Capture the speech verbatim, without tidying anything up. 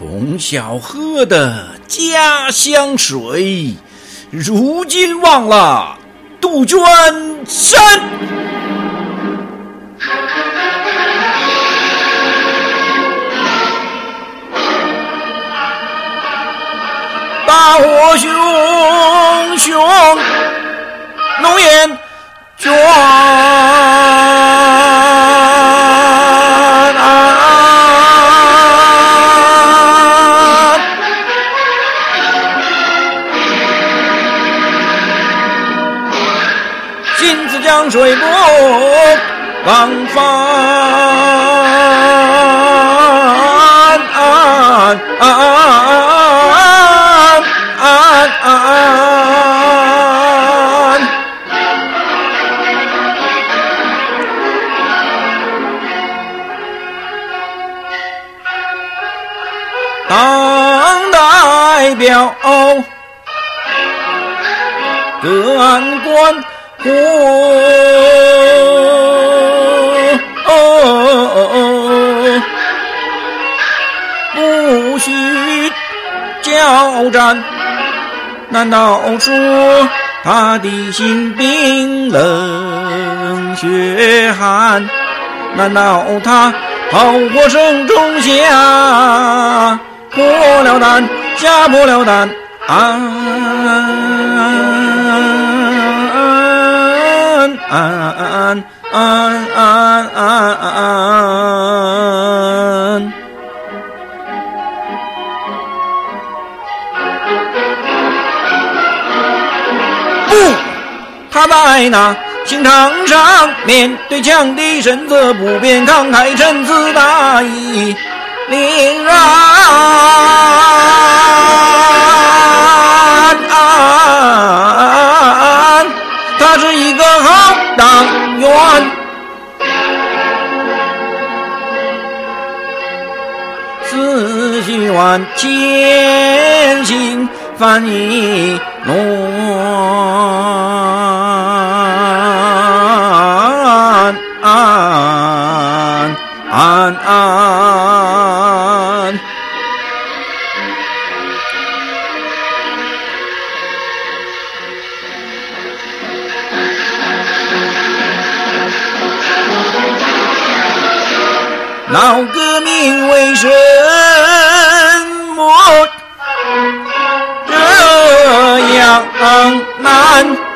从小喝的家乡水，如今忘了杜鹃山。大火熊熊，浓烟卷金子江水波浪翻啊啊当代表各安关护，不许交战。难道说他的心冰冷血寒？难道他炮火声中下破了胆，下破了胆啊安安安安安安，不，他在那刑场上面对强敌神色不变，慷慨陈词大义凛然安，他是一个好党员，思绪万千行翻译乱安安安，老革命为什么这样难？